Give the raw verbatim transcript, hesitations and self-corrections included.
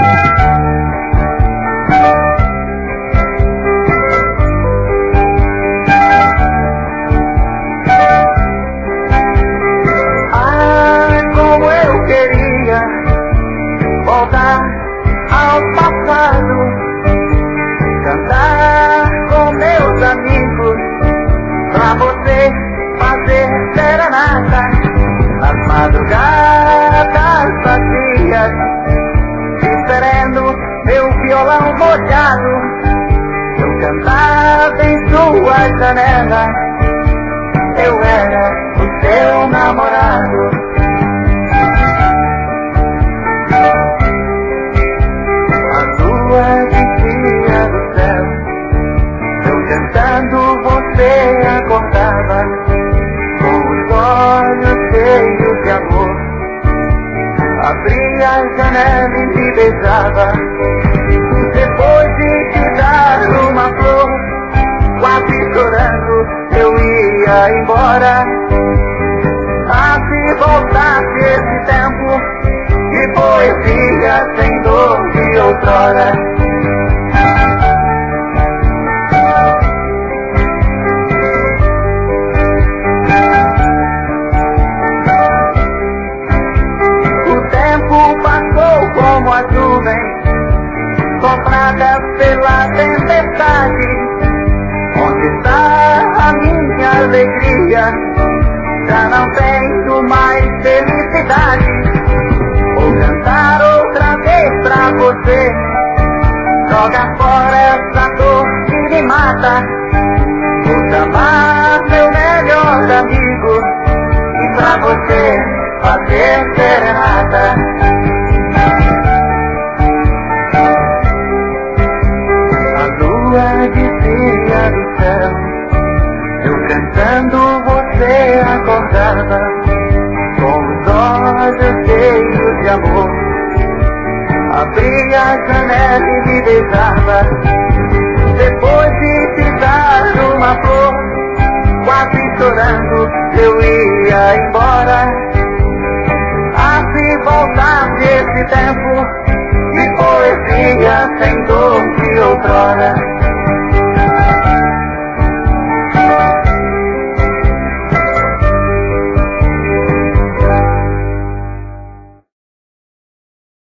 Voltar ao passado, cantar com meus amigos, pra você fazer serenata nas madrugadas vazias, esperando meu violão molhado. Eu cantava em sua janela, eu era o seu namorado. Descia do céu, eu cantando, você acordava com os olhos cheios de amor. Abria a janela e me beijava, depois de te dar uma flor, quase chorando eu ia embora. Ah, se voltasse esse tempo de poesia sem dor de outrora. Como as nuvens sopradas pela tempestade, onde está a minha alegria? Já não tenho mais felicidade. Vou cantar outra vez pra você, joga fora essa dor que me mata. Vou chamar meu melhor amigo e pra você fazer serenata. Descia do céu, eu cantando, você acordava com os olhos cheios de amor. Abria a janela e me beijava, depois de te dar uma flor, quase chorando eu ia embora. Ah, se voltasse esse tempo de poesia sem dor de outrora.